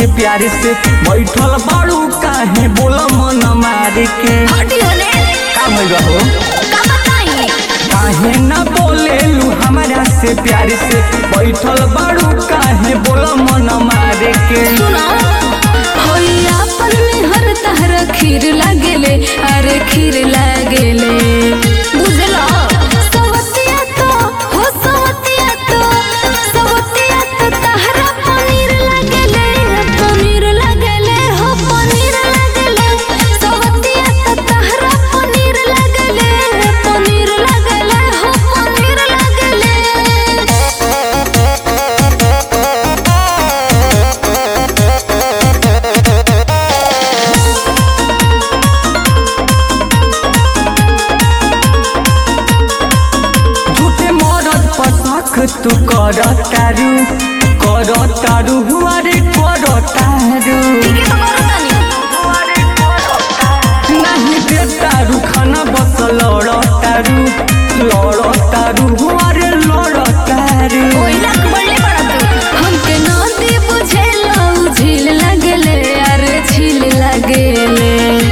से प्यार से बैठल बाड़ू काहे बोला मन मार के का भइल हो काहे ना बोलेलू हमरा से प्यार से बैठल बाड़ू काहे बोला मन मार के खीर लागेले अरे खीर लागेले बुझलो सवतिया तो हो सवतिया तो तहरा पनीर लागेले हो पनीर लागेले सवतिया तो तहरा पनीर लागेले हो पनीर लागेले तू कर तारू हुआरे कर तारू नहीं दे तारू खाना बस लड़ तारू हुआरे लड़ तारू हमके नदी बुझेला झील लगले अरे झील लगले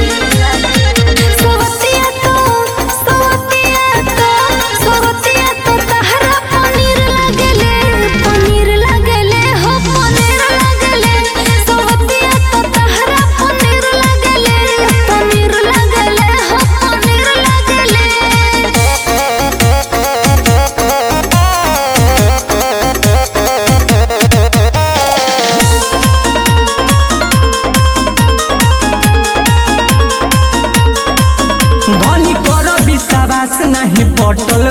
नहीं पटल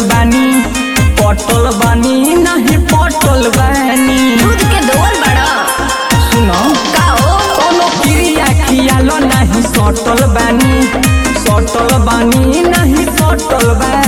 बानी नहीं पटल बानी दूध के दोल बड़ा सुनो कोनो क्रिया खियालो नहीं सटल बानी नहीं सटल बानी